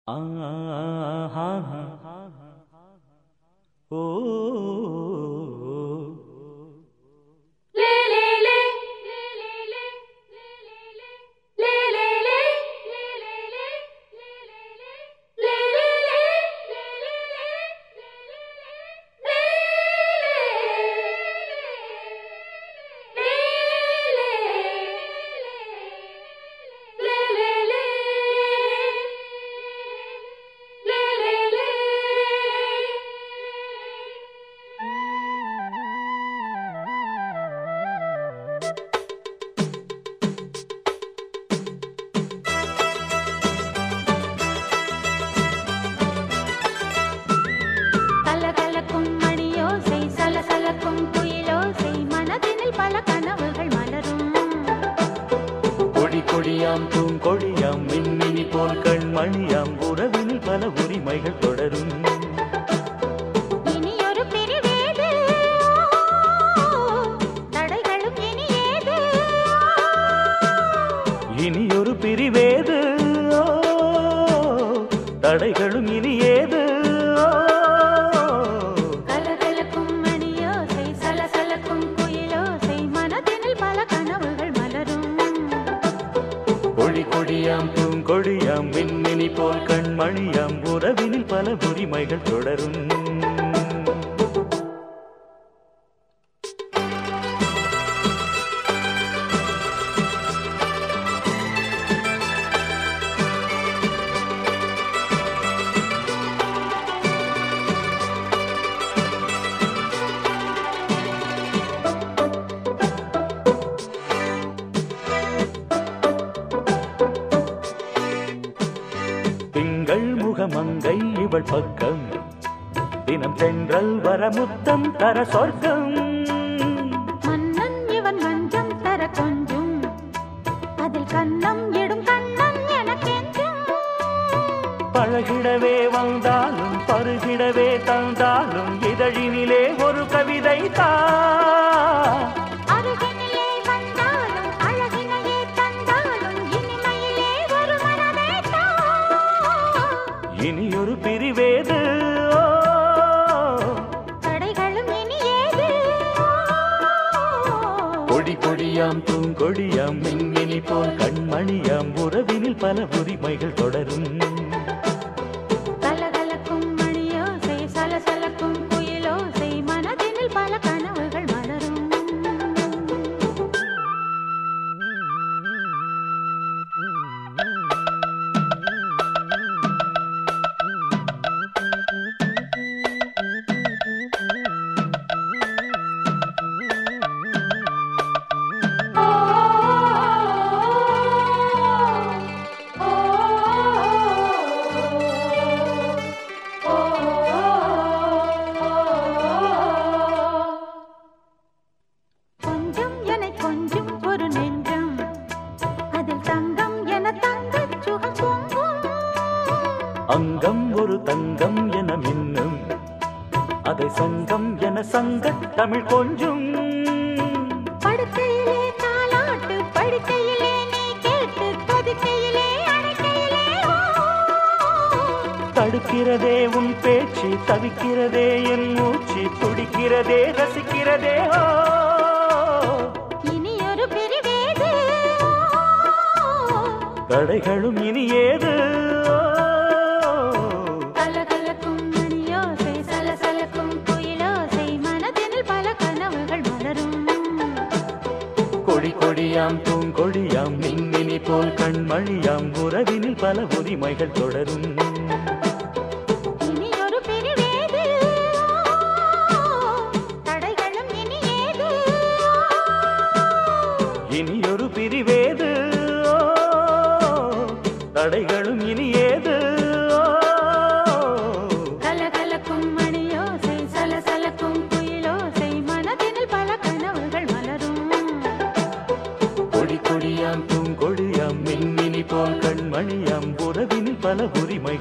கொடியாம் பூங்கொடியாம் மின்மினி போல் கண்மணியாம் உறவினில் பல உரிமைகள் தொடரும். இனியொரு பிரிவேது தடைகளும் இனியேது, இனியொரு பிரிவேது தடைகளும் இனியேது. கலகலக்கும் மணியோசை சலசலக்கும் குயிலோசை மனதினில் பல கனவுகள் மலரும். கொடியாம் பூங்கொடியாம் மின்மினி போல் கண்மணியாம் உறவினில் பல உரிமைகள் தொடரும். திங்கள் முகமங்கை இவள் பக்கம் தினம் தென்றல் வரமுத்தம் தர சொர்க்கம். மன்னன் இவன் மஞ்சம் தர கொஞ்சும் அதில் கண்ணம் இடும் கண்ணன் எனக்கென்றும். பழகிடவே வந்தாலும் பருகிடவே தந்தாலும் இதழினிலே ஒரு கவிதை தா. அருகினிலே வந்தாலும் அழகினையே தந்தாலும் இனிமையிலே ஒரு மனமே தா. இனியொரு பிரிவேது தடைகளும் இனியேது. கொடியாம் பூங்கொடியாம் மின்மினி போல் கண்மணியாம் உறவினில் பல உரிமைகள் தொடரும். கலகலக்கும் மணியோசை சலசலக்கும் குயிலோசை மனதினில் பல கனவுகள் மலரும். கொஞ்சம் என கொஞ்சம் ஒரு நெஞ்சம் அதில் தங்கம் என தங்கச் சுகம் பொங்கும். அங்கம் ஒரு தங்கம் என மின்னும் அதை சங்கம் என சங்க தமிழ் கொஞ்சும். படுக்கையிலே தாலாட்டு படுக்கையிலே நீ கேட்டு கொதிக்கையிலே அணைக்கையிலே தடுக்கிறதே உன் பேச்சு தவிக்கிறதே என் மூச்சு துடிக்கிறதே ரசிக்கிறதே. இனியொரு பிரிவேது தடைகளும் இனியேது. கலகலக்கும் மணியோசை சலசலக்கும் குயிலோசை மனதினில் பல கனவுகள் மலரும். கொடியாம் பூங்கொடியாம் மின்மினி போல் கண்மணியாம் உறவினில் பல உரிமைகள் தொடரும். இனியொரு பிரிவேது தடைகளும் இனியேது. இனியொரு பிரிவேது தடைகளும் இனியேது. கலகலக்கும் மணியோசை சலசலக்கும் குயிலோசை மனதினில் பல கனவுகள் மலரும். கொடியாம் பூங்கொடியாம் மின்மினி போல் கண்மணியாம் உறவினில் பல உரிமை